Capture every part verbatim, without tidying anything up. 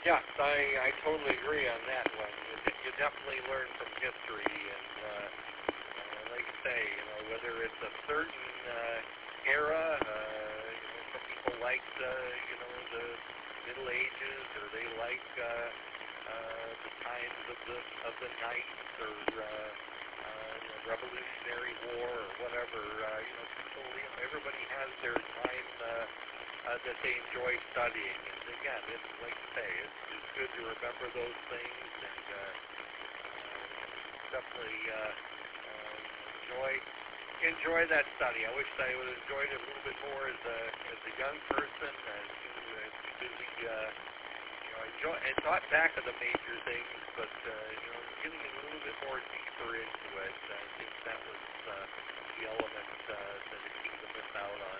Yes, I, I totally agree on that one. You, you definitely learn from history, and uh, uh, like you say, you know, whether it's a certain uh, era, uh, you know, some people like the, you know, the Middle Ages, or they like uh, uh, the times of the of the Knights, or uh, uh, you know, Revolutionary War, or whatever. Uh, you know, people, you know, everybody has their time. Uh, Uh, that they enjoy studying. And again, it's like you say, it's, it's good to remember those things, and uh, uh, definitely uh, uh, enjoy enjoy that study. I wish I would have enjoyed it a little bit more as a as a young person. As as busy, uh, you know, I enjoy and thought back of the major things, but uh, you know, getting a little bit more deeper into it, I think that was uh, the element uh, that it seemed to miss out on.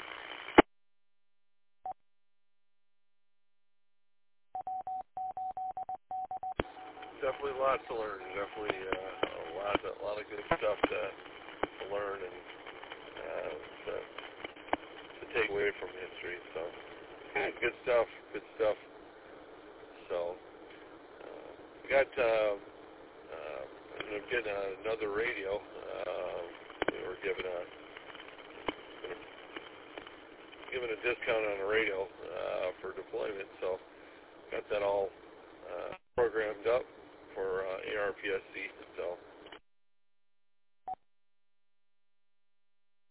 Definitely lots to learn. Definitely uh, a lot, a lot of good stuff to, to learn and uh, to, to take away from history. So, yeah, good stuff. Good stuff. So, uh, we got. Uh, uh, I'm getting another radio. Uh, we were given a given a discount on the radio uh, for deployment. So, got that all uh, programmed up for uh, A R P S C. So.